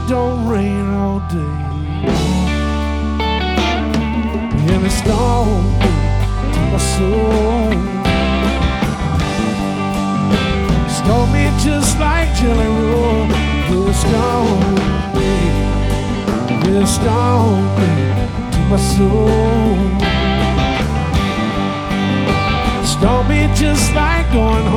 don't rain all day, and it's gone to my soul. Stole me just like jelly roll. It's gone, baby. It's gone, baby, to my soul. Stole me just like going home.